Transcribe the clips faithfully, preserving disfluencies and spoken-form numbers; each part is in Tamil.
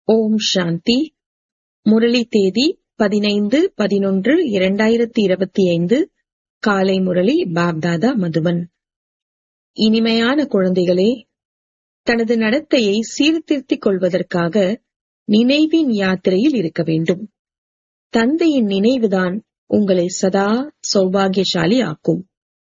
ஓம் சாந்தி. முரளி தேதி பதினைந்து பதினொன்று இரண்டாயிரத்தி இருபத்தி ஐந்து. காலை முரளி பாப்தாதா மதுவன். இனிமையான குழந்தைகளே, தனது நடத்தையை சீர்திருத்திக் கொள்வதற்காக நினைவின் யாத்திரையில் இருக்க வேண்டும். தந்தையின் நினைவுதான் உங்களை சதா சௌபாகியசாலி ஆக்கும்.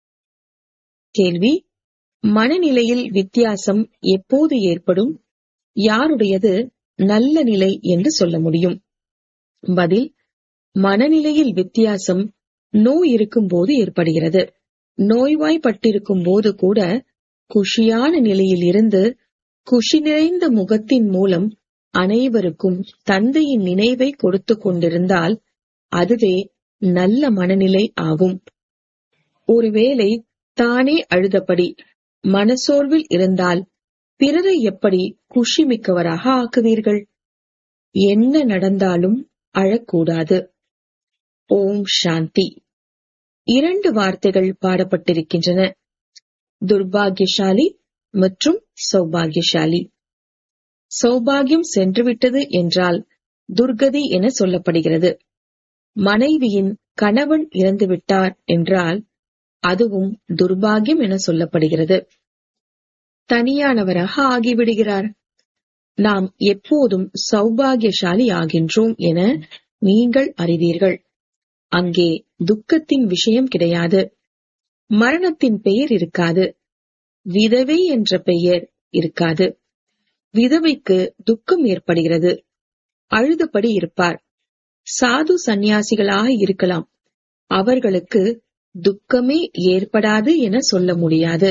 கேள்வி: மனநிலையில் வித்தியாசம் எப்போது ஏற்படும்? யாருடையது நல்ல நிலை என்று சொல்ல முடியும்? பதில்: மனநிலையில் வித்தியாசம் நோய் இருக்கும் போது ஏற்படுகிறது. நோய்வாய்ப்பட்டிருக்கும் போது கூட குஷியான நிலையில் இருந்து குஷி நிறைந்த முகத்தின் மூலம் அனைவருக்கும் தந்தையின் நினைவை கொடுத்து கொண்டிருந்தால் அதுவே நல்ல மனநிலை ஆகும். ஒருவேளை தானே அழுதபடி மனசோர்வில் இருந்தால் பிறரை எப்படி குஷி மிக்கவராக ஆக்குவீர்கள்? என்ன நடந்தாலும் அழக்கூடாது. ஓம் சாந்தி. இரண்டு வார்த்தைகள் பாடப்பட்டிருக்கின்றன: துர்பாகியசாலி மற்றும் சௌபாகியசாலி. சௌபாகியம் சென்றுவிட்டது என்றால் துர்கதி என சொல்லப்படுகிறது. மனைவியின் கணவன் இறந்துவிட்டார் என்றால் அதுவும் துர்பாகியம் என சொல்லப்படுகிறது. தனியானவராக ஆகிவிடுகிறார். நாம் எப்போதும் சௌபாகியசாலி ஆகின்றோம் என நீங்கள் அறிவீர்கள். அங்கே துக்கத்தின் விஷயம் கிடையாது. மரணத்தின் பெயர் இருக்காது. விதவை என்ற பெயர் இருக்காது. விதவைக்கு துக்கம் ஏற்படுகிறது. அழுதபடி இருப்பார். சாது சந்நியாசிகளாக இருக்கலாம். அவர்களுக்கு துக்கமே ஏற்படாது என சொல்ல முடியாது.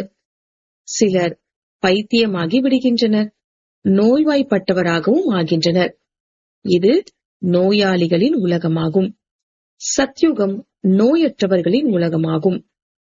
சிலர் பைத்தியமாகி விடுகின்றனர். நோய்வாய்ப்பட்டவராகவும் ஆகின்றனர். இது நோயாளிகளின் உலகமாகும். சத்யுகம் நோயற்றவர்களின் உலகமாகும்.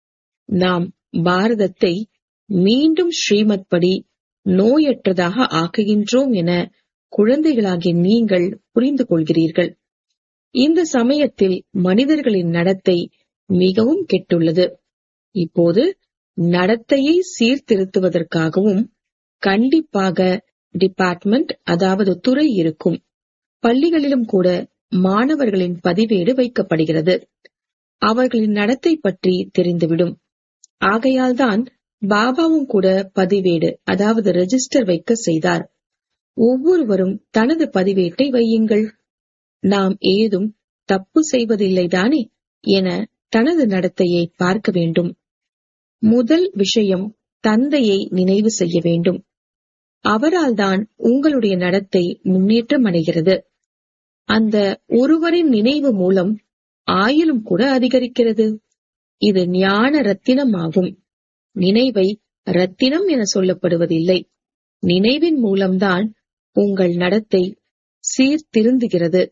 நாம் பாரதத்தை மீண்டும் ஸ்ரீமத் படி நோயற்றதாக ஆக்குகின்றோம் என குழந்தைகளாகிய நீங்கள் புரிந்து கொள்கிறீர்கள். இந்த சமயத்தில் மனிதர்களின் நடத்தை மிகவும் கெட்டுள்ளது. இப்போது நடத்தையை சீர்திருத்துவதற்காகவும் கண்டிப்பாக டிபார்ட்மெண்ட், அதாவது துறை இருக்கும். பள்ளிகளிலும் கூட மாணவர்களின் பதிவேடு வைக்கப்படுகிறது. அவர்களின் நடத்தை பற்றி தெரிந்துவிடும். ஆகையால்தான் பாபாவும் கூட பதிவேடு, அதாவது ரெஜிஸ்டர் வைக்க செய்தார். ஒவ்வொருவரும் தனது பதிவேட்டை வையுங்கள். நாம் ஏதும் தப்பு செய்வதில்லைதானே என தனது நடத்தையை பார்க்க வேண்டும். முதல் விஷயம், தந்தையை நினைவு செய்ய வேண்டும். அவரால் தான் உங்களுடைய நடத்தை முன்னேற்றம் அடைகிறது. அந்த ஒருவரின் நினைவு மூலம் ஆயுளும் கூட அதிகரிக்கிறது. இது ஞான ரத்தினம் ஆகும். நினைவை ரத்தினம் என சொல்லப்படுவதில்லை. நினைவின் மூலம்தான் உங்கள் நடத்தை சீர்திருந்துகிறது.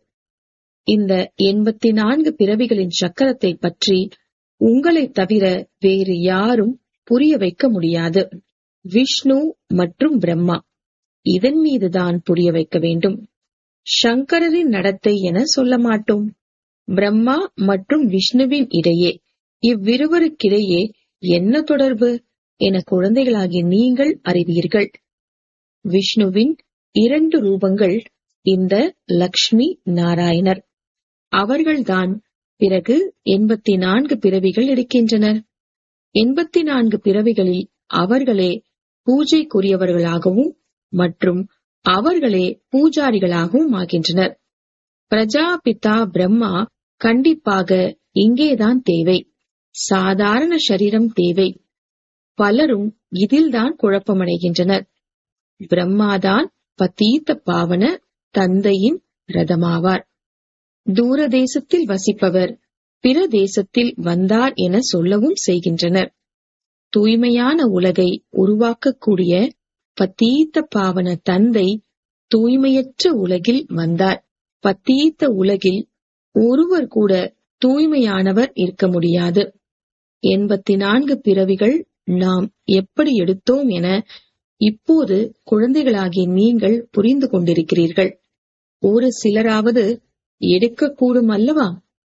இந்த எண்பத்தி நான்கு பிறவிகளின் சக்கரத்தை பற்றி உங்களை தவிர வேறு யாரும் புரிய வைக்க முடியாது. விஷ்ணு மற்றும் பிரம்மா, இதன் மீதுதான் புரிய வைக்க வேண்டும். சங்கரரின் நடத்தை என சொல்ல மாட்டோம். பிரம்மா மற்றும் விஷ்ணுவின் இடையே, இவ்விருவருக்கிடையே என்ன தொடர்பு என குழந்தைகளாகிய நீங்கள் அறிவீர்கள். விஷ்ணுவின் இரண்டு ரூபங்கள் இந்த லக்ஷ்மி நாராயணர். அவர்கள்தான் பிறகு எண்பத்தி நான்கு பிறவிகள் எடுக்கின்றனர். எண்பத்தி நான்கு பிறவிகளில் அவர்களே பூஜைக்குரியவர்களாகவும் மற்றும் அவர்களே பூஜாரிகளாகவும் ஆகின்றனர். பிரஜாபிதா பிரம்மா கண்டிப்பாக இங்கேதான் தேவை. சாதாரண சரீரம் தேவை. பலரும் இதில்தான் குழப்பமடைகின்றனர். பிரம்மாதான் பதீத்த பாவன தந்தையின் ரதமாவார். தூரதேசத்தில் வசிப்பவர் பிற தேசத்தில் வந்தார் என சொல்லவும் செய்கின்றனர். தூய்மையான உலகை உருவாக்கக்கூடிய பதீத்த பாவன தந்தை தூய்மையற்ற உலகில் வந்தார். பதீத்த உலகில் ஒருவர் கூட தூய்மையானவர் இருக்க முடியாது. எண்பத்தி நான்கு பிறவிகள் நாம் எப்படி எடுத்தோம் என இப்போது குழந்தைகளாகிய நீங்கள் புரிந்து கொண்டிருக்கிறீர்கள். ஒரு சிலராவது எடுக்கக்கூடும் அல்லவா?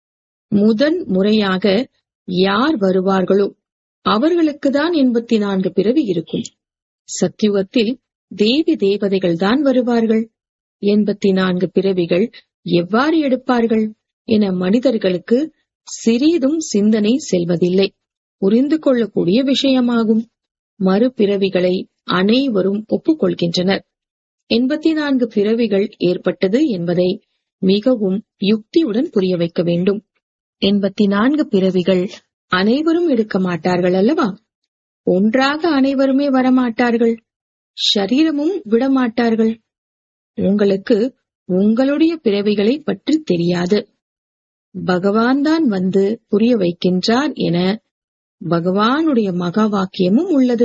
முதன் முறையாக யார் வருவார்களோ அவர்களுக்குதான் எண்பத்தி நான்கு பிறவி இருக்கும். சத்யுகத்தில் தேவி தேவதைகள் தான் வருவார்கள். எண்பத்தி நான்கு பிறவிகள் எவ்வாறு எடுப்பார்கள் என மனிதர்களுக்கு சிறிதும் சிந்தனை செல்வதில்லை. புரிந்து கொள்ளக்கூடிய விஷயமாகும். மறுபிறவிகளை அனைவரும் ஒப்புக்கொள்கின்றனர். எண்பத்தி நான்கு பிறவிகள் ஏற்பட்டது என்பதை மிகவும் யுக்தியுடன் புரிய வைக்க வேண்டும். எண்பத்தி நான்கு பிறவிகள் அனைவரும் எடுக்க மாட்டார்கள் அல்லவா? ஒன்றாக அனைவருமே வரமாட்டார்கள். ஷரீரமும் விடமாட்டார்கள். உங்களுக்கு உங்களுடைய பிறவிகளை பற்றி தெரியாது. பகவான் தான் வந்து புரிய வைக்கின்றார் என பகவானுடைய மகா வாக்கியமும் உள்ளது.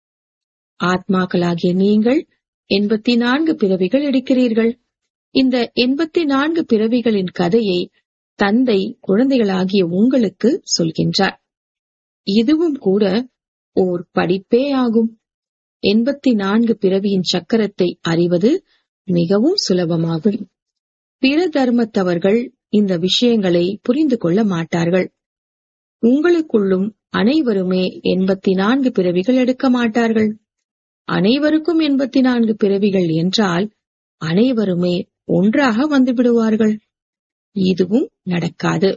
ஆத்மாக்களாகிய நீங்கள் எண்பத்தி நான்கு பிறவிகள் எடுக்கிறீர்கள். இந்த எண்பத்தி நான்கு பிறவிகளின் கதையை தந்தை குழந்தைகளாகிய உங்களுக்கு சொல்கின்றார். இதுவும் கூட ஓர் படிப்பே ஆகும். எண்பத்தி நான்கு பிறவியின் சக்கரத்தை அறிவது மிகவும் சுலபமாகும். பிற தர்மத்தவர்கள் இந்த விஷயங்களை புரிந்து கொள்ள மாட்டார்கள். உங்களுக்குள்ளும் அனைவருமே எண்பத்தி நான்கு பிறவிகள் எடுக்க மாட்டார்கள். அனைவருக்கும் எண்பத்தி நான்கு பிறவிகள் என்றால் அனைவருமே ஒன்றாக வந்து விடுவார்கள். இதுவும் நடக்காது.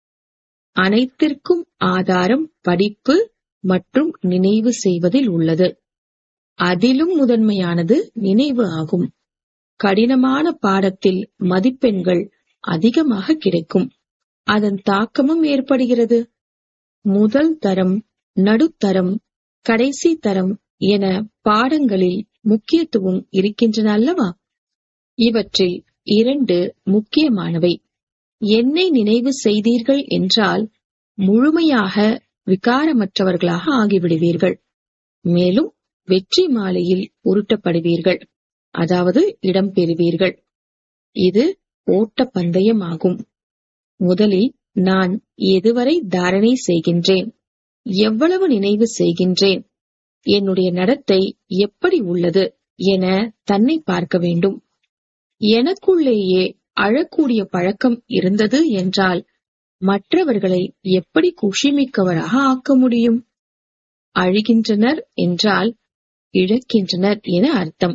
அனைத்திற்கும் ஆதாரம் படிப்பு மற்றும் நினைவு செய்வதில் உள்ளது. அதிலும் முதன்மையானது நினைவு ஆகும். கடினமான பாடத்தில் மதிப்பெண்கள் அதிகமாக கிடைக்கும். அதன் தாக்கமும் ஏற்படுகிறது. முதல் தரம், நடுத்தரம், கடைசி தரம் என பாடங்களில் முக்கியத்துவம் இருக்கின்றன அல்லவா? இவற்றில் இரண்டு முக்கியமானவை. என்னை நினைவு செய்தீர்கள் என்றால் முழுமையாக விகாரமற்றவர்களாக ஆகிவிடுவீர்கள். மேலும் வெற்றி மாலையில் உருட்டப்படுவீர்கள். அதாவது இடம் பெறுவீர்கள். இது ஓட்ட பந்தயமாகும். முதலில் நான் எதுவரை தாரணை செய்கின்றேன், எவ்வளவு நினைவு செய்கின்றேன், என்னுடைய நடத்தை எப்படி உள்ளது என தன்னை பார்க்க வேண்டும். எனக்குள்ளேயே அழக்கூடிய பழக்கம் இருந்தது என்றால் மற்றவர்களை எப்படி குஷிமிக்கவராக ஆக்க முடியும்? அழுகின்றனர் என்றால் இழக்கின்றனர் என அர்த்தம்.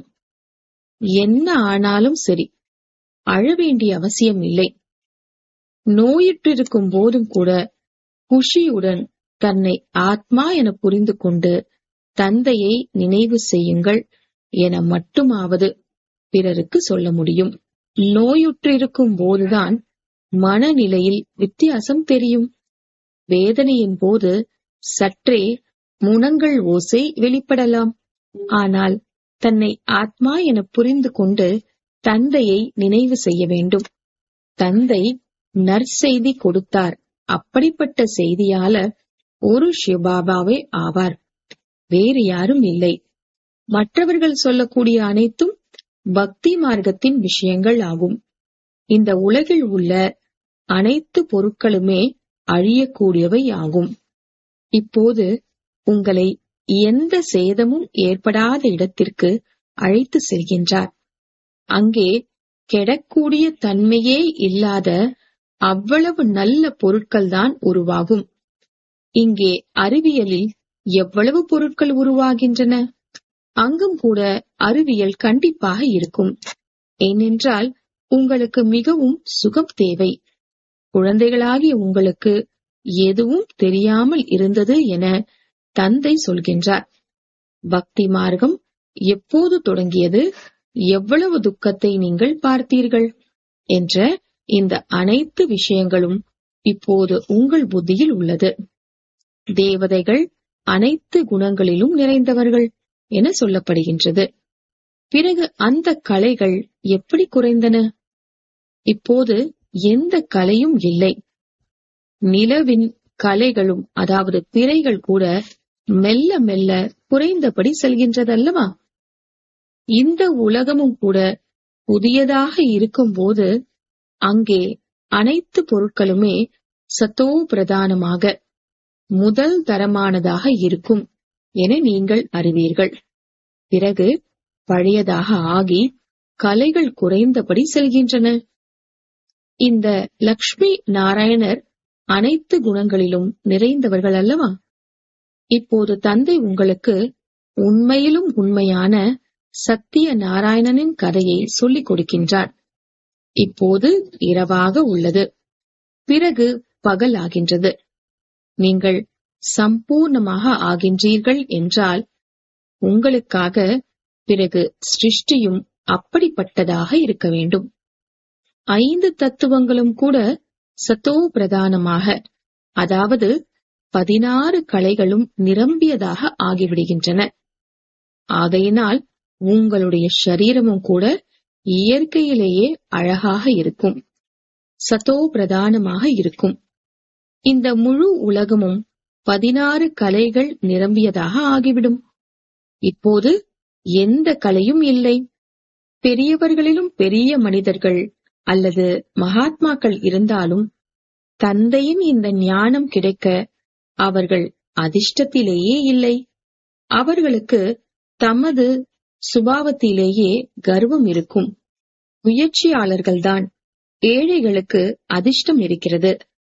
என்ன ஆனாலும் சரி, அழ வேண்டிய அவசியம் இல்லை. நோயுற்றிருக்கும் போதும் கூட குஷியுடன் தன்னை ஆத்மா என புரிந்து கொண்டு தந்தையை நினைவு செய்யுங்கள் என மட்டுமாவது பிறருக்கு சொல்ல முடியும். நோயுற்றிருக்கும் போதுதான் மனநிலையில் வித்தியாசம் தெரியும். வேதனையின் போது சற்றே முனங்கள் ஓசை வெளிப்படலாம். ஆனால் தன்னை ஆத்மா என புரிந்து கொண்டு தந்தையை நினைவு செய்ய வேண்டும். தந்தை நற்செய்தி கொடுத்தார். அப்படிப்பட்ட செய்தியாளர் ஒரு சிவபாபாவே ஆவார், வேறு யாரும் இல்லை. மற்றவர்கள் சொல்லக்கூடிய அனைத்தும் பக்தி மார்க்கத்தின் விஷயங்கள் ஆகும். இந்த உலகில் உள்ள அனைத்து பொருட்களுமே அழியக்கூடியவை ஆகும். இப்போது உங்களை எந்த சேதமும் ஏற்படாத இடத்திற்கு அழைத்து செல்கின்றார். அங்கே கெடக்கூடிய தன்மையே இல்லாத அவ்வளவு நல்ல பொருட்கள் தான் உருவாகும். இங்கே அறிவியலில் எவ்வளவு பொருட்கள் உருவாகின்றன, அங்கும் கூட அறிவியல் கண்டிப்பாக இருக்கும். ஏனென்றால் உங்களுக்கு மிகவும் சுகம் தேவை. குழந்தைகளாகிய உங்களுக்கு எதுவும் தெரியாமல் இருந்தது என தந்தை சொல்கின்றார். பக்தி மார்க்கம் எப்போது தொடங்கியது, எவ்வளவு துக்கத்தை நீங்கள் பார்த்தீர்கள் என்ற இந்த அனைத்து விஷயங்களும் இப்போது உங்கள் புத்தியில் உள்ளது. தேவதைகள் அனைத்து குணங்களிலும் நிறைந்தவர்கள் என சொல்லப்படுகின்றது. பிறகு அந்த கலைகள் எப்படி குறைந்தன? இப்போது எந்த கலையும் இல்லை. நிலவின் கலைகளும் அதாவது பிறைகள் கூட மெல்ல மெல்ல குறைந்தபடி செல்கின்றதல்லவா? இந்த உலகமும் கூட புதியதாக இருக்கும்போது அங்கே அனைத்து பொருட்களுமே சத்தோ பிரதானமாக முதல் தரமானதாக இருக்கும் என நீங்கள் அறிவீர்கள். பிறகு பழையதாக ஆகி கலைகள் குறைந்தபடி செல்கின்றன. இந்த லக்ஷ்மி நாராயணர் அனைத்து குணங்களிலும் நிறைந்தவர்கள் அல்லவா? இப்போது தந்தை உங்களுக்கு உண்மையிலும் உண்மையான சத்திய நாராயணனின் கதையை சொல்லிக் கொடுக்கின்றார். இப்போது இரவாக உள்ளது, பிறகு பகல் ஆகின்றது. நீங்கள் சம்பூர்ணமாக ஆகின்றீர்கள் என்றால் உங்களுக்காக பிறகு சிருஷ்டியும் அப்படிப்பட்டதாக இருக்க வேண்டும். ஐந்து தத்துவங்களும் கூட சத்தோ பிரதானமாக, அதாவது பதினாறு கலைகளும் நிரம்பியதாக ஆகிவிடுகின்றன. ஆகையினால் உங்களுடைய சரீரமும் கூட இயற்கையிலேயே அழகாக இருக்கும், சத்தோ பிரதானமாக இருக்கும். இந்த முழு உலகமும் பதினாறு கலைகள் நிரம்பியதாக ஆகிவிடும். இப்போது எந்த கலையும் இல்லை. பெரியவர்களிலும் பெரிய மனிதர்கள் அல்லது மகாத்மாக்கள் இருந்தாலும் தந்தையின் இந்த ஞானம் கிடைக்க அவர்கள் அதிர்ஷ்டத்திலேயே இல்லை. அவர்களுக்கு தமது சுபாவத்திலேயே கர்வம் இருக்கும். முயற்சியாளர்கள்தான். ஏழைகளுக்கு அதிர்ஷ்டம் இருக்கிறது.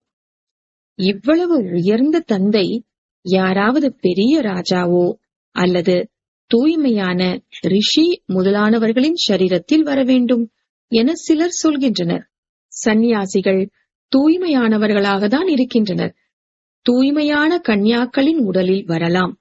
இவ்வளவு உயர்ந்த தந்தை யாராவது பெரிய ராஜாவோ அல்லது தூய்மையான ரிஷி முதலானவர்களின் சரீரத்தில் வர வேண்டும் என சிலர் சொல்கின்றனர். சந்நியாசிகள் தூய்மையானவர்களாக தான் இருக்கின்றனர். தூய்மையான கன்யாக்களின் உடலில் வரலாம்.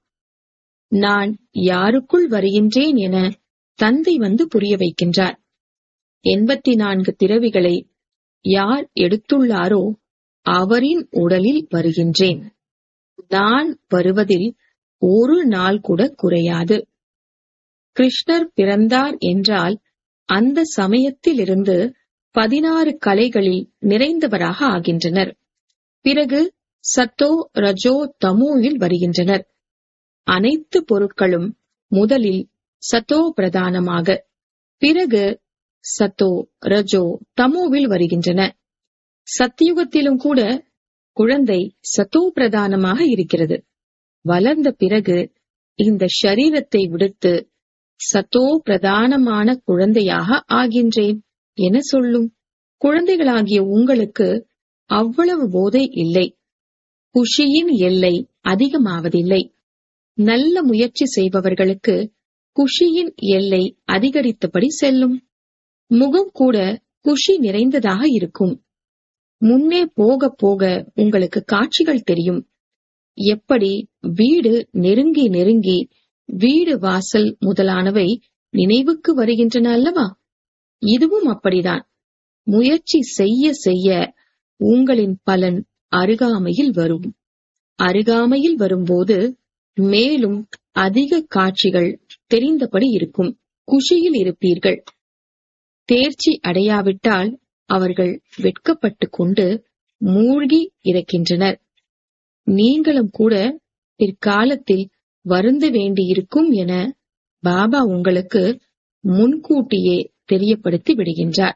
நான் யாருக்குள் வருகின்றேன் என தந்தை வந்து புரிய வைக்கின்றார். எண்பத்தி நான்கு பிறவிகளை யார் எடுத்துள்ளாரோ அவரின் உடலில் வருகின்றேன். நான் வருவதில் ஒரு நாள் கூட குறையாது. கிருஷ்ணர் பிறந்தார் என்றால் அந்த சமயத்திலிருந்து பதினாறு கலைகளில் நிறைந்தவராக ஆகின்றனர். பிறகு சத்தோ ரஜோ தமோவில் வருகின்றனர். அனைத்து பொருட்களும் முதலில் சத்தோ பிரதானமாக, பிறகு சத்தோ ரஜோ தமோவில் வருகின்றன. சத்தியுகத்திலும் கூட குழந்தை சத்தோ பிரதானமாக இருக்கிறது. வளர்ந்த பிறகு இந்த ஷரீரத்தை விடுத்து சத்தோ பிரதானமான குழந்தையாக ஆகின்றேன் என சொல்லும். குழந்தைகளாகிய உங்களுக்கு அவ்வளவு போதை இல்லை. குஷியின் எல்லை அதிகமாவதில்லை. நல்ல முயற்சி செய்பவர்களுக்கு குஷியின் எல்லை அதிகரித்தபடி செல்லும். முகம் கூட குஷி நிறைந்ததாக இருக்கும். முன்னே போக போக உங்களுக்கு காட்சிகள் தெரியும். எப்படி வீடு நெருங்கி நெருங்கி வீடு வாசல் முதலானவை நினைவுக்கு வருகின்றன அல்லவா? இதுவும் அப்படிதான். முயற்சி செய்ய செய்ய உங்களின் பலன் அருகாமையில் வரும். அருகாமையில் வரும்போது மேலும் அதிக காட்சிகள் தெரிந்தபடி இருக்கும். குஷியில் இருப்பீர்கள். தேர்ச்சி அடையாவிட்டால் அவர்கள் வெட்கப்பட்டுக் கொண்டு மூழ்கி இறக்கின்றனர். நீங்களும் கூட பிற்காலத்தில் வருந்த வேண்டியிருக்கும் என பாபா உங்களுக்கு முன்கூட்டியே தெரியப்படுத்தி விடுகின்றார்.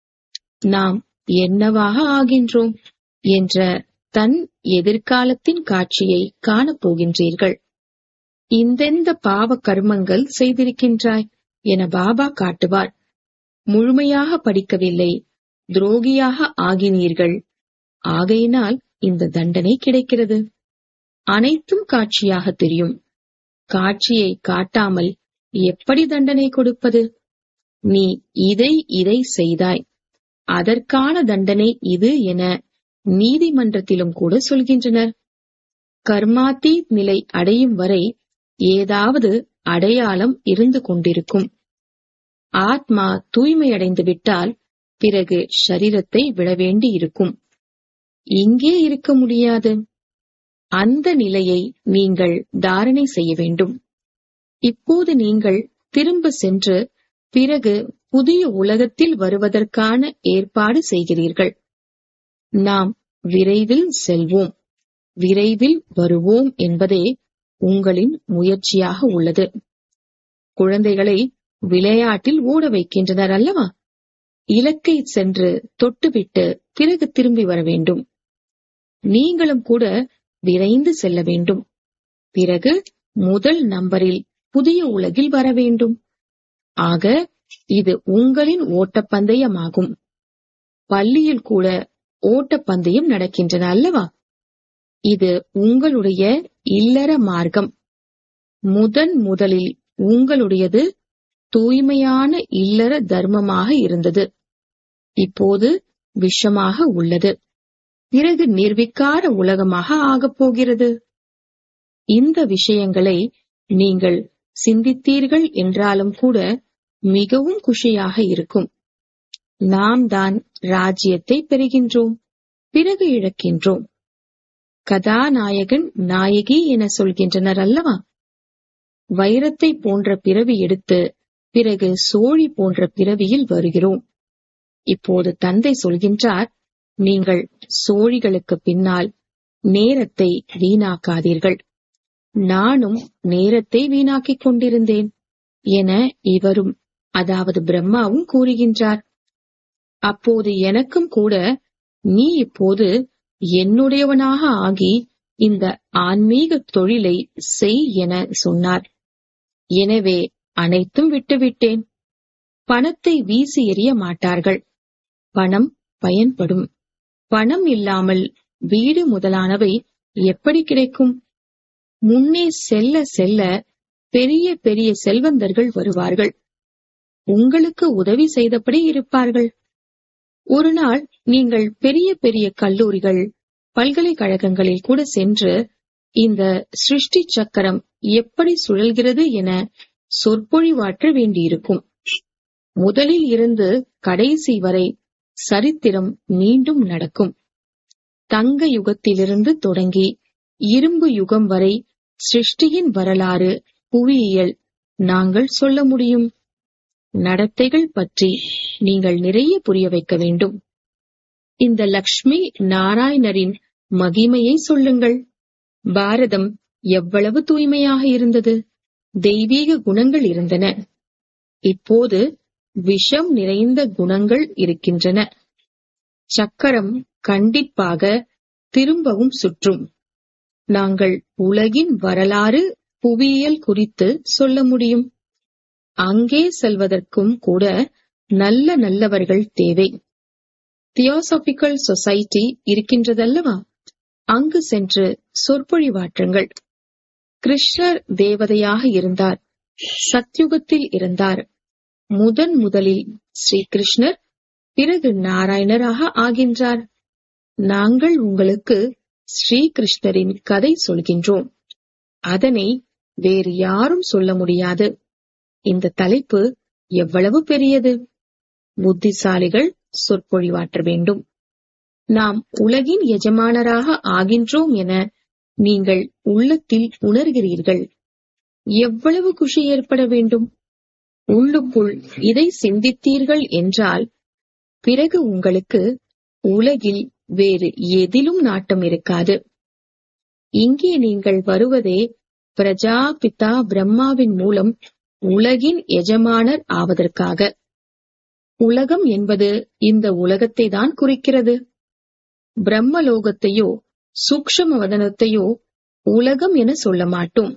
நாம் என்னவாக ஆகின்றோம் என்ற தன் எதிர்காலத்தின் காட்சியை காணப்போகின்றீர்கள். இந்தெந்த பாவ கர்மங்கள் செய்திருக்கின்றாய் என பாபா காட்டுவார். முழுமையாக படிக்கவில்லை, துரோகியாக ஆகினீர்கள், ஆகையினால் இந்த தண்டனை கிடைக்கிறது. அனைத்தும் காட்சியாக தெரியும். காட்சியை காட்டாமல் எப்படி தண்டனை கொடுப்பது? நீ இதை இதை செய்தாய், அதற்கான தண்டனை இது என நீதிமன்றத்திலும் கூட சொல்கின்றனர். கர்மாதி நிலை அடையும் வரை ஏதாவது அடையாளம் இருந்து கொண்டிருக்கும். ஆத்மா தூய்மையடைந்து விட்டால் பிறகு ஷரீரத்தை விட வேண்டி இருக்கும். இங்கே இருக்க முடியாது. அந்த நிலையை நீங்கள் தாரணை செய்ய வேண்டும். இப்போது நீங்கள் திரும்ப சென்று பிறகு புதிய உலகத்தில் வருவதற்கான ஏற்பாடு செய்கிறீர்கள். நாம் விரைவில் செல்வோம், விரைவில் வருவோம் என்பதே உங்களின் முயற்சியாக உள்ளது. குழந்தைகளை விளையாட்டில் ஓட வைக்கின்றனர் அல்லவா? இலக்கை சென்று தொட்டுவிட்டு பிறகு திரும்பி வர வேண்டும். நீங்களும் கூட விரைந்து செல்ல வேண்டும். பிறகு முதல் நம்பரில் புதிய உலகில் வர வேண்டும். ஆக இது உங்களின் ஓட்டப்பந்தயமாகும். பள்ளியில் கூட ஓட்டப்பந்தயம் நடக்கின்றன அல்லவா? இது உங்களுடைய இல்லற மார்க்கம். முதன் முதலில் உங்களுடையது தூய்மையான இல்லற தர்மமாக இருந்தது. இப்போது விஷமாக உள்ளது. பிறகு நிர்விகார உலகமாக ஆகப் போகிறது. இந்த விஷயங்களை நீங்கள் சிந்தித்தீர்கள் என்றாலும் கூட மிகவும் குஷியாக இருக்கும். நாம் தான் ராஜ்யத்தை பெறுகின்றோம், பிறகு இழக்கின்றோம். கதாநாயகன் நாயகி என சொல்கின்றனர் அல்லவா? வைரத்தை போன்ற பிறவி எடுத்து பிறகு சோழி போன்ற பிறவியில் வருகிறோம். இப்போது தந்தை சொல்கின்றார், நீங்கள் சோழிகளுக்கு பின்னால் நேரத்தை வீணாக்காதீர்கள். நானும் நேரத்தை வீணாக்கிக் கொண்டிருந்தேன் என இவரும், அதாவது பிரம்மாவும் கூறுகின்றார். அப்போது எனக்கும் கூட நீ இப்போது என்னுடையவனாக ஆகி இந்த ஆன்மீக தொழிலை செய் என சொன்னார். எனவே அனைத்தும் விட்டுவிட்டேன். பணத்தை வீசி எறிய மாட்டார்கள். பணம் பயன்படும். பணம் இல்லாமல் வீடு முதலானவை எப்படி கிடைக்கும்? முன்னே செல்ல செல்ல பெரிய பெரிய செல்வந்தர்கள் வருவார்கள். உங்களுக்கு உதவி செய்தபடி இருப்பார்கள். ஒரு நாள் நீங்கள் பெரிய பெரிய கல்லூரிகள், பல்கலைக்கழகங்களில் கூட சென்று இந்த சிருஷ்டி சக்கரம் எப்படி சுழல்கிறது என சொற்பொழிவாற்ற வேண்டியிருக்கும். முதலில் இருந்து கடைசி வரை சரித்திரம் மீண்டும் நடக்கும். தங்க யுகத்திலிருந்து தொடங்கி இரும்பு யுகம் வரை சிருஷ்டியின் வரலாறு, புவியியல் நாங்கள் சொல்ல முடியும். நடத்தைகள் பற்றி நீங்கள் நிறைய புரிய வைக்க வேண்டும். இந்த லக்ஷ்மி நாராயணரின் மகிமையை சொல்லுங்கள். பாரதம் எவ்வளவு தூய்மையாக இருந்தது. தெய்வீக குணங்கள் இருந்தன. இப்போது விஷம் நிறைந்த குணங்கள் இருக்கின்றன. சக்கரம் கண்டிப்பாக திரும்பவும் சுற்றும். நாங்கள் உலகின் வரலாறு, புவியியல் குறித்து சொல்ல முடியும். அங்கே செல்வதற்கும் கூட நல்ல நல்லவர்கள் தேவை. தியோசாபிக்கல் சொசைட்டி இருக்கின்றதல்லவா? அங்கு சென்று சொற்பொழிவாற்றுங்கள். கிருஷ்ணர் தேவதையாக இருந்தார். சத்யுகத்தில் இருந்தார். முதன் முதலில் ஸ்ரீ கிருஷ்ணர், பிறகு நாராயணராக ஆகின்றார். நாங்கள் உங்களுக்கு ஸ்ரீ கிருஷ்ணரின் கதை சொல்கின்றோம். அதனை வேறு யாரும் சொல்ல முடியாது. இந்த தலைப்பு எவ்வளவு பெரியது. புத்திசாலிகள் சொற்பொழிவாற்ற வேண்டும். நாம் உலகின் எஜமானராக ஆகின்றோம் என நீங்கள் உள்ளத்தில் உணர்கிறீர்கள். எவ்வளவு குஷி ஏற்பட வேண்டும். உள்ளுக்குள் இதை சிந்தித்தீர்கள் என்றால் பிறகு உங்களுக்கு உலகில் வேறு எதிலும் நாட்டம் இருக்காது. இங்கே நீங்கள் வருவதே பிரஜாபிதா பிரம்மாவின் மூலம் உலகின் எஜமானர் ஆவதற்காக. உலகம் என்பது இந்த உலகத்தை தான் குறிக்கிறது. பிரம்மலோகத்தையோ சூக்ஷ்ம வதனத்தையோ உலகம் என சொல்ல மாட்டோம்.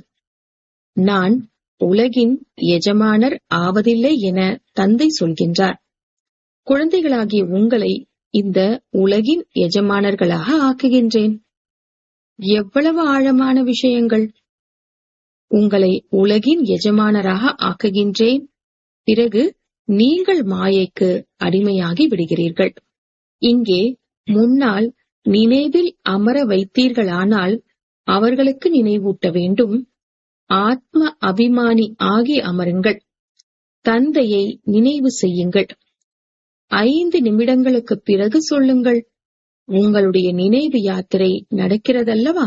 நான் உலகின் எஜமானர் ஆவதில்லை என தந்தை சொல்கின்றார். குழந்தைகளாகிய உங்களை இந்த உலகின் எஜமானர்களாக ஆக்குகின்றேன். எவ்வளவு ஆழமான விஷயங்கள். உங்களை உலகின் எஜமானராக ஆக்குகின்றேன். பிறகு நீங்கள் மாயைக்கு அடிமையாகி விடுகிறீர்கள். இங்கே முன்னால் நினைவில் அமர வைத்தீர்களானால் அவர்களுக்கு நினைவூட்ட வேண்டும். ஆத்ம அபிமானி ஆகி அமருங்கள். தந்தையை நினைவு செய்யுங்கள். ஐந்து நிமிடங்களுக்கு பிறகு சொல்லுங்கள். உங்களுடைய நினைவு யாத்திரை நடக்கிறதல்லவா?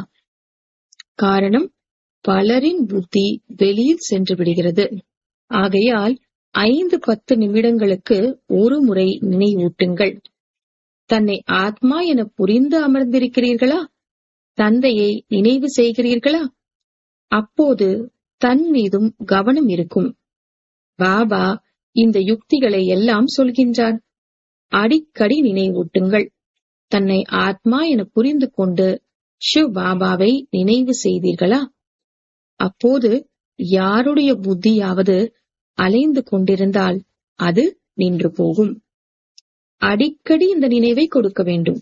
காரணம், பலரின் புத்தி வெளியில் சென்று விடுகிறது. ஆகையால் ஐந்து பத்து நிமிடங்களுக்கு ஒரு முறை நினைவூட்டுங்கள். தன்னை ஆத்மா என புரிந்து அமர்ந்திருக்கிறீர்களா? தந்தையை நினைவு செய்கிறீர்களா? அப்போது தன் மீதும் கவனம் இருக்கும். பாபா இந்த யுக்திகளை எல்லாம் சொல்கின்றார். அடிக்கடி நினைவூட்டுங்கள். தன்னை ஆத்மா என புரிந்து கொண்டு ஷிவ் பாபாவை நினைவு செய்தீர்களா? அப்போது யாருடைய புத்தியாவது அலைந்து கொண்டிருந்தால் அது நின்று போகும். அடிக்கடி இந்த நினைவை கொடுக்க வேண்டும்.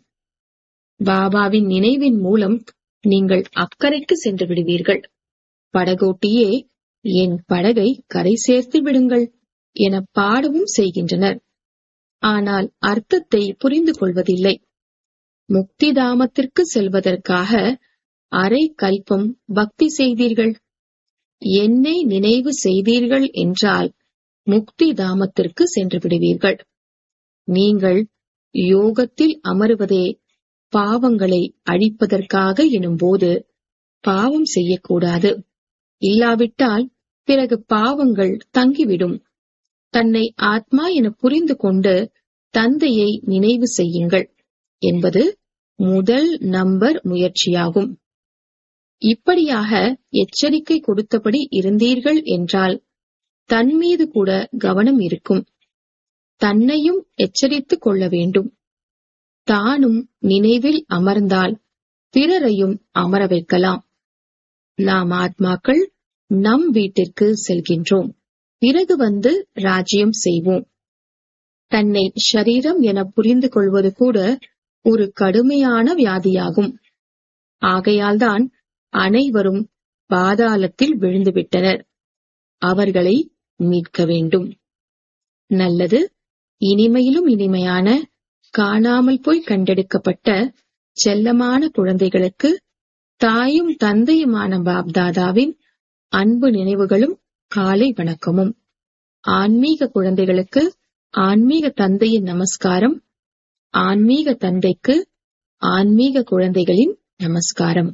பாபாவின் நினைவின் மூலம் நீங்கள் அக்கறைக்கு சென்று விடுவீர்கள். படகோட்டியே, என் படகை கரை சேர்த்து விடுங்கள். என பாடவும் செய்கின்றனர். ஆனால் அர்த்தத்தை புரிந்து கொள்வதில்லை. முக்தி தாமத்திற்கு செல்வதற்காக அரை கல்பம் பக்தி செய்தீர்கள், என்னை நினைவு செய்தீர்கள் என்றால் முக்தி தாமத்திற்கு சென்று விடுவீர்கள். நீங்கள் யோகத்தில் அமருவதே பாவங்களை அழிப்பதற்காக எனும்போது பாவம் செய்யக்கூடாது. இல்லாவிட்டால் பிறகு பாவங்கள் தங்கிவிடும். தன்னை ஆத்மா என புரிந்து கொண்டு தந்தையை நினைவு செய்யுங்கள் என்பது முதல் நம்பர் முயற்சியாகும். இப்படியாக எச்சரிக்கை கொடுத்தபடி இருந்தீர்கள் என்றால் தன்மீது கூட கவனம் இருக்கும். தன்னையும் எச்சரித்துக் கொள்ள வேண்டும். தானும் நினைவில் அமர்ந்தால் பிறரையும் அமர வைக்கலாம். நாம் ஆத்மாக்கள் நம் வீட்டிற்கு செல்கின்றோம். பிறகு வந்து ராஜ்யம் செய்வோம். தன்னை ஷரீரம் என புரிந்து கொள்வது கூட ஒரு கடுமையான வியாதியாகும். ஆகையால்தான் அனைவரும் பாதாளத்தில் விழுந்துவிட்டனர். அவர்களை மீட்க வேண்டும். நல்லது. இனிமையிலும் இனிமையான காணாமல் போய் கண்டெடுக்கப்பட்ட செல்லமான குழந்தைகளுக்கு தாயும் தந்தையுமான பாப்தாதாவின் அன்பு நினைவுகளும் காலை வணக்கமும். ஆன்மீக குழந்தைகளுக்கு ஆன்மீக தந்தையின் நமஸ்காரம். ஆன்மீக தந்தைக்கு ஆன்மீக குழந்தைகளின் நமஸ்காரம்.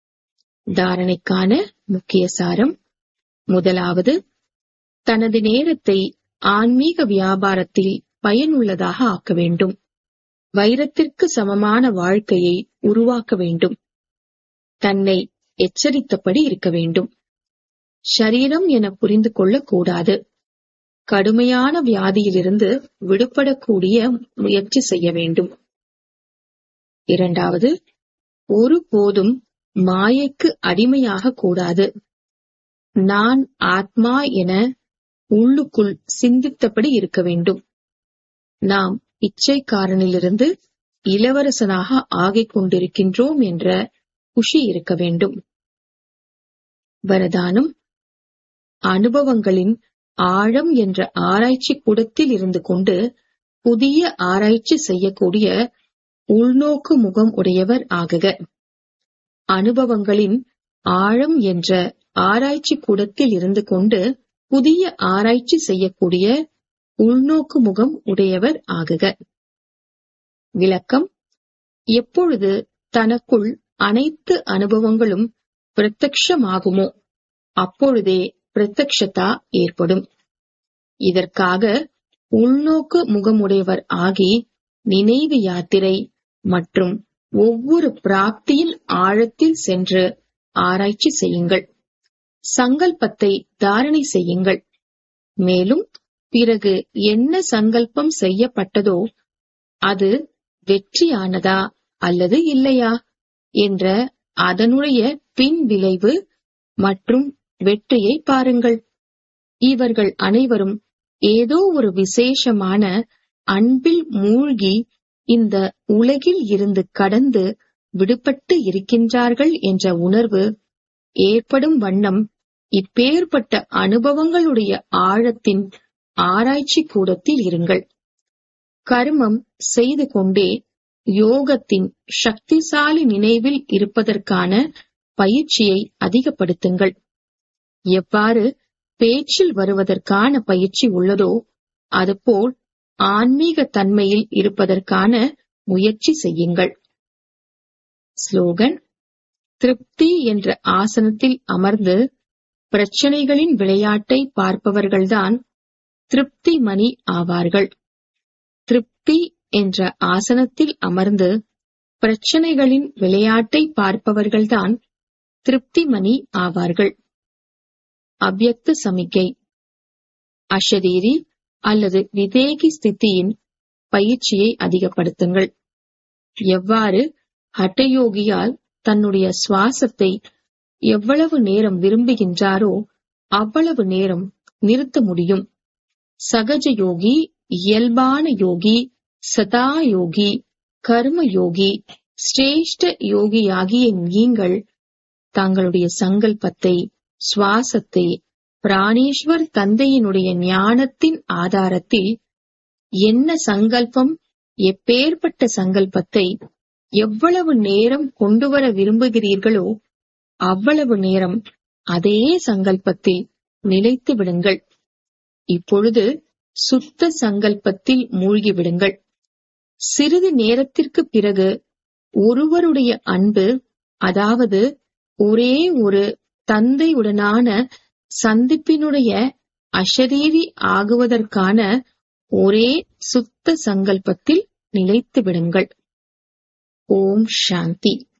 தாரணைக்கான முக்கிய சாரம். முதலாவது, தனது நேரத்தை ஆன்மீக வியாபாரத்தில் பயனுள்ளதாக ஆக்க வேண்டும். வைரத்திற்கு சமமான வாழ்க்கையை உருவாக்க வேண்டும். தன்னை எச்சரித்தபடி இருக்க வேண்டும். ஷரீரம் என புரிந்து கொள்ளக்கூடாது. கடுமையான வியாதியிலிருந்து விடுபடக்கூடிய முயற்சி செய்ய வேண்டும். இரண்டாவது, ஒருபோதும் மாயைக்கு அடிமையாக கூடாது. நான் ஆத்மா என உள்ளுக்குள் சிந்தித்தபடி இருக்க வேண்டும். நாம் இச்சைக்காரனிலிருந்து இளவரசனாக ஆகிக் கொண்டிருக்கின்றோம் என்ற குஷி இருக்க வேண்டும். வரதானம். அனுபவங்களின் ஆழம் என்ற ஆராய்ச்சி கூடத்தில் இருந்து கொண்டு புதிய ஆராய்ச்சி செய்யக்கூடிய உள்நோக்கு முகம் உடையவர் ஆகுக. அனுபவங்களின் ஆழம் என்ற ஆராய்ச்சி கூடத்தில் இருந்து கொண்டு புதிய ஆராய்ச்சி செய்யக்கூடிய உள்நோக்கு முகம் உடையவர் ஆகுக. விளக்கம். எப்பொழுது தனக்குள் அனைத்து அனுபவங்களும் பிரத்யக்ஷமாகுமோ அப்பொழுதே பிரத்யக்ஷதா ஏற்படும். இதற்காக உள்நோக்கு முகமுடையவர் ஆகி நினைவு யாத்திரை மற்றும் ஒவ்வொரு பிராப்தியின் ஆழத்தில் சென்று ஆராய்ச்சி செய்யுங்கள். சங்கல்பத்தை தாரணை செய்யுங்கள். மேலும் பிறகு என்ன சங்கல்பம் செய்யப்பட்டதோ அது வெற்றியானதா அல்லது இல்லையா என்ற அதனுடைய பின் விளைவு மற்றும் வெற்றியை பாருங்கள். இவர்கள் அனைவரும் ஏதோ ஒரு விசேஷமான அன்பில் மூழ்கி இந்த உலகில் இருந்து கடந்து விடுபட்டு இருக்கின்றார்கள் என்ற உணர்வு ஏற்படும் வண்ணம் இப்பேற்பட்ட அனுபவங்களுடைய ஆழத்தின் ஆராய்ச்சி கூடத்தில் இருங்கள். கர்மம் செய்து கொண்டே யோகத்தின் சக்திசாலி நினைவில் இருப்பதற்கான பயிற்சியை அதிகப்படுத்துங்கள். எவ்வாறு பேச்சில் வருவதற்கான பயிற்சி உள்ளதோ அதுபோல் ஆன்மீக தன்மையில் இருப்பதற்கான முயற்சி செய்யுங்கள். ஸ்லோகன். திருப்தி என்ற ஆசனத்தில் அமர்ந்து பிரச்சனைகளின் விளையாட்டை பார்ப்பவர்கள்தான் திருப்தி மணி ஆவார்கள். திருப்தி என்ற ஆசனத்தில் அமர்ந்து பிரச்சனைகளின் விளையாட்டை பார்ப்பவர்கள்தான் திருப்தி மணி ஆவார்கள். அவ்யக்த சமிக்கை. அஷரீரி அல்லது விதேகி ஸ்திதியின் பயிற்சியை அதிகப்படுத்துங்கள். எவ்வாறு ஹட்டயோகியால் தன்னுடைய சுவாசத்தை எவ்வளவு நேரம் விரும்புகின்றாரோ அவ்வளவு நேரம் நிறுத்த முடியும். சகஜ யோகி, இயல்பான யோகி, சதா யோகி, கர்ம யோகி, சிரேஷ்ட யோகியாகிய நீங்கள் தங்களுடைய சங்கல்பத்தை, சுவாசத்தை பிராணேஸ்வர் தந்தையினுடைய ஞானத்தின் ஆதாரத்தில் என்ன சங்கல்பம், எப்பேற்பட்ட சங்கல்பத்தை எவ்வளவு நேரம் கொண்டுவர விரும்புகிறீர்களோ அவ்வளவு நேரம் அதே சங்கல்பத்தில் நிலைத்து விடுங்கள். இப்பொழுது சுத்த சங்கல்பத்தில் மூழ்கிவிடுங்கள். சிறிது நேரத்திற்கு பிறகு ஒருவருடைய அன்பு, அதாவது ஒரே ஒரு தந்தையுடனான சந்திப்பினுடைய அஷரீரி ஆகுவதற்கான ஒரே சுத்த சங்கல்பத்தில் நிலைத்து விடுங்கள். ஓம் சாந்தி.